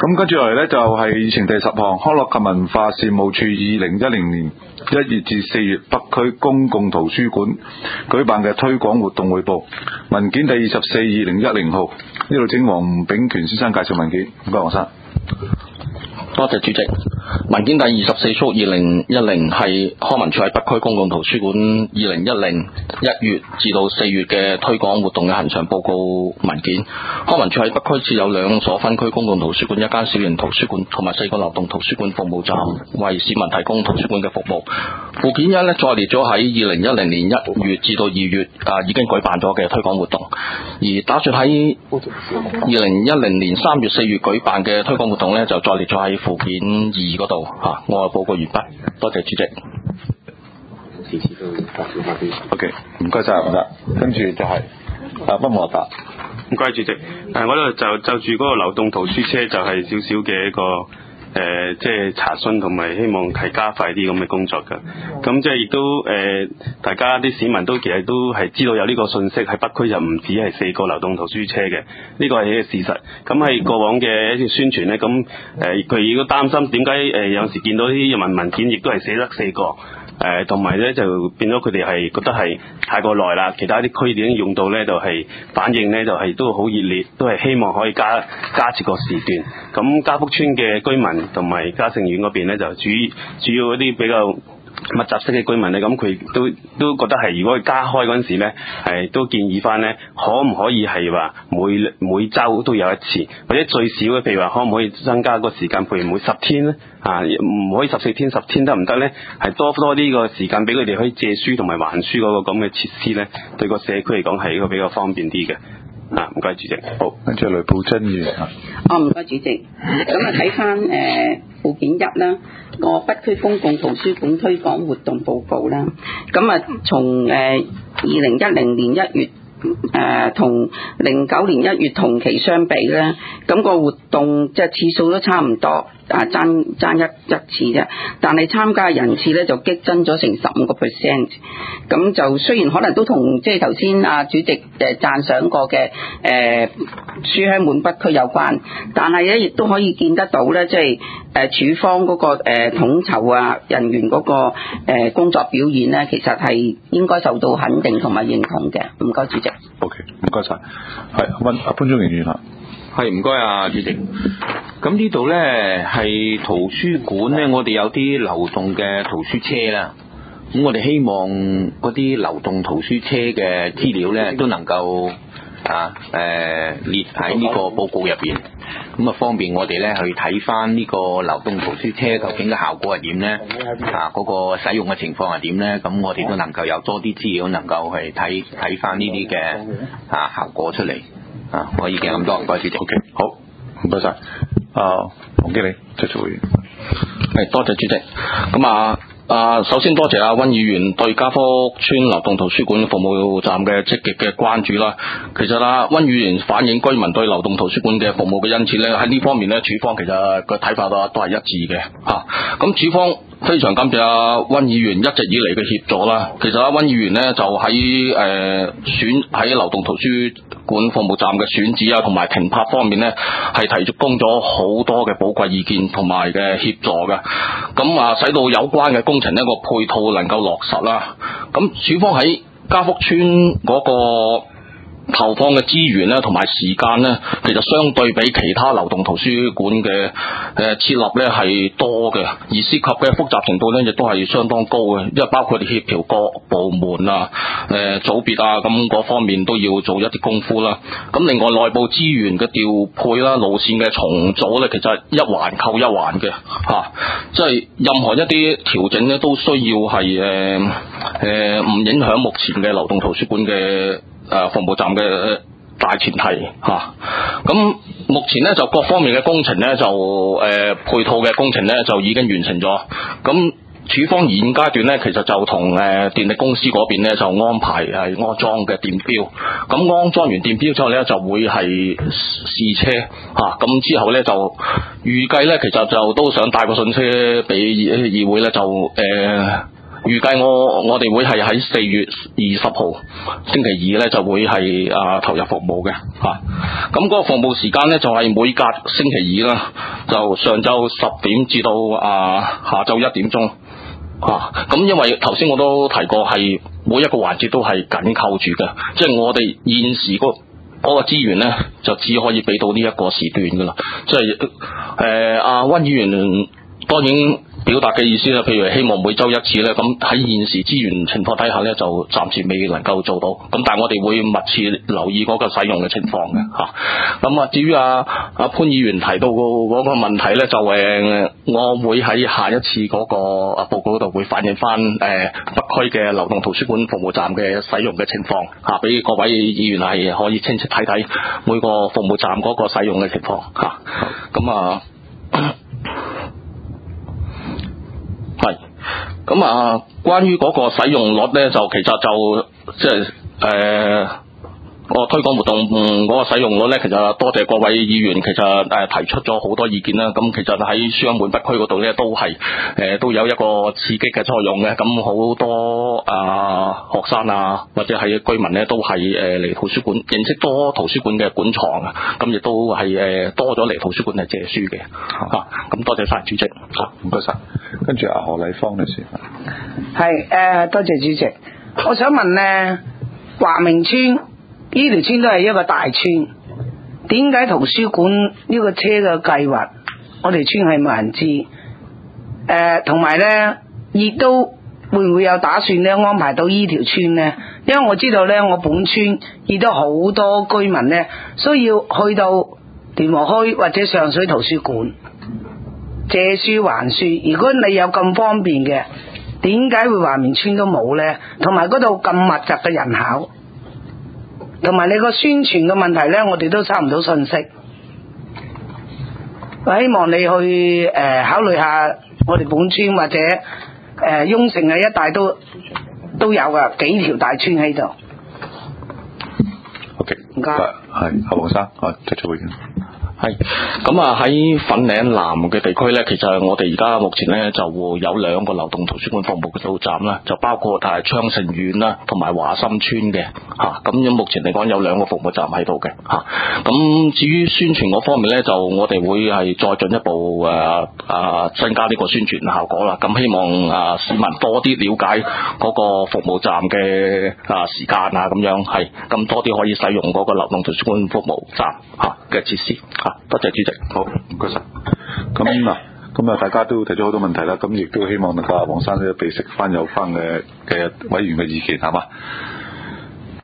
咁跟住落嚟呢，就係議程第10項，康樂及文化事務處2010年1月至4月北區公共圖書館舉辦嘅推廣活動匯報。文件第24/2010號，呢度請黃炳權先生介紹文件。唔該，黃生。 多謝主席。文件第24束2010係康文署喺北區公共圖書館2010 1月至到4月嘅推廣活動嘅恆常報告文件。康文署喺北區設有2所分區公共圖書館、1間小型圖書館同埋4個流動圖書館服務站，為市民提供圖書館嘅服務。附件1呢，載列咗喺2010年1月至到2月已經舉辦咗嘅推廣活動，而打算喺2010年3月4月舉辦嘅推廣活動呢，就載列咗喺附件2嗰度嚇。我報告完畢，多謝主席。 次次都發表翻啲。 OK， 唔該晒，唔該。跟住就係不莫達。 唔該主席。我呢就住嗰個流動圖書車就係少少嘅一個即係查詢同埋希望係加快啲咁嘅工作㗎。咁即係亦都大家啲市民都其實都係知道有呢個信息，喺北區就唔止係4個流動圖書車嘅，呢個係一個事實。咁喺過往嘅一啲宣傳呢，咁佢亦都擔心點解有時見到啲文件亦都係寫得4個。同埋咧就變咗佢哋係覺得係太過耐啦，其他啲區已經用到咧就係反應咧就係都好熱烈，都係希望可以加設個時段。咁嘉福村嘅居民同埋嘉盛苑嗰邊咧就主要一啲比較密集式嘅居民咧，咁佢都覺得係如果佢加開嗰陣時咧，係都建議翻咧，可唔可以係話每週都有一次，或者最少嘅，譬如話可唔可以增加個時間，譬如每10天咧，唔可以14天，10天得唔得咧？係多啲個時間俾佢哋可以借書同埋還書嗰個咁嘅設施咧，對個社區嚟講係一個比較方便啲嘅。唔該主席。 好，跟住雷寶珍議員。 唔該主席。咁睇翻附件1啦，個北區公共圖書館推廣活動報告啦。咁從2010年1月同09年1月同期相比咧，咁個活動即係次數都差唔多，爭一次啫。但係參加人次咧就激增咗成15%。咁就雖然可能都同即係頭先主席讚賞過嘅書香滿北區有關，但係咧亦都可以見得到咧，即係署方嗰個統籌人員嗰個工作表現咧，其實係應該受到肯定同埋認同嘅。唔該主席。 OK， 唔該晒。係潘忠賢議員啦。 係唔該主席。咁呢度咧係圖書館咧，我哋有啲流動嘅圖書車啦。咁我哋希望嗰啲流動圖書車嘅資料咧都能夠列喺呢個報告入邊，咁方便我哋咧去睇翻呢個流動圖書車究竟嘅效果係點咧？嗰個使用嘅情況係點咧？咁我哋都能夠有多啲資料，能夠去睇翻呢啲嘅效果出嚟。我意見咁多，唔該主席。 OK， 好，唔該晒。黃經理，謝謝會員。 係，多謝主席。咁首先多謝溫議員對嘉福村流動圖書館服務站嘅積極嘅關注啦。其實溫議員反映居民對流動圖書館嘅服務嘅殷切咧，喺呢方面咧，署方其實個睇法都係一致嘅。咁署方非常感謝溫議員一直以嚟嘅協助啦。其實溫議員咧就喺流動圖書館服務站嘅選址同埋停泊方面咧，係提供咗好多嘅寶貴意見同埋嘅協助嘅。咁使到有關嘅工程呢個配套能夠落實啦。咁署方喺嘉福村嗰個投放嘅資源咧，同埋時間咧，其實相對比其他流動圖書館嘅設立咧係多嘅，而涉及嘅複雜程度咧亦都係相當高嘅，因為包括協調各部門組別咁嗰方面都要做一啲功夫啦。咁另外內部資源嘅調配啦、路線嘅重組咧，其實一環扣一環嘅即係任何一啲調整咧都需要係唔影響目前嘅流動圖書館嘅服務站嘅大前提咁目前咧就各方面嘅工程咧就配套嘅工程咧就已經完成咗。咁署方現階段咧其實就同電力公司嗰邊咧就安排係安裝嘅電錶。咁安裝完電錶之後咧就會係試車咁之後咧就預計咧其實就都想帶個信車俾議會咧就預計我哋會係喺4月20號星期2咧就會係投入服務嘅咁嗰個服務時間咧就係每隔星期2啦。 就上晝10點至到下晝1點鐘。咁因為頭先我都提過，係每一個環節都係緊扣住嘅，即係我哋現時嗰個資源咧，就只可以俾到呢一個時段噶啦。即係阿溫議員當然表達嘅意思啦，譬如希望每週1次咧，咁喺現時資源情況底下咧，就暫時未能夠做到。咁但係我哋會密切留意嗰個使用嘅情況嘅嚇。咁至於阿潘議員提到嗰個問題咧，就我會喺下一次嗰個報告度會反映翻北區嘅流動圖書館服務站嘅使用嘅情況嚇，俾各位議員係可以清晰睇睇每個服務站嗰個使用嘅情況嚇。咁係，咁關於嗰個使用率咧，就其實就即係個推廣活動嗰個使用率咧，其實多謝各位議員，其實提出咗好多意見啦。咁其實喺書香門北區嗰度咧，都係都有一個刺激嘅作用嘅。咁好多學生或者係居民咧，都係嚟圖書館認識多圖書館嘅館藏啊。咁亦都係多咗嚟圖書館係借書嘅。咁多謝晒主席。 唔該晒。跟住何麗芳女士。 係多謝主席。我想問咧，華明村呢條村都係一個大村，點解圖書館呢個車嘅計劃我哋村係冇人知？同埋咧，亦都會唔會有打算咧安排到呢條村咧？因為我知道咧，我本村亦都好多居民咧需要去到屯和墟或者上水圖書館借書還書。如果你有咁方便嘅，點解會華明村都冇咧？同埋嗰度咁密集嘅人口。同埋你個宣傳嘅問題呢，我哋都收唔到信息。我希望你去考慮下我哋本村或者雍城一帶都有噶，幾條大村喺度。 OK， 唔該。 係何黃生，繼續回應。 係咁喺粉嶺南嘅地區咧，其實我哋而家目前咧就會有2個流動圖書館服務嘅到站啦，就包括昌盛苑啦，同埋華心村嘅嚇。咁目前嚟講有2個服務站喺度嘅嚇。咁至於宣傳嗰方面咧，就我哋會係再進一步增加呢個宣傳效果啦。咁希望市民多啲了解嗰個服務站嘅時間咁樣係，咁多啲可以使用嗰個流動圖書館服務站嘅設施嚇。多謝主席。 好，唔該晒。咁大家都提咗好多問題啦，咁亦都希望能夠黃生咧備悉翻有關嘅委員嘅意見，係嘛？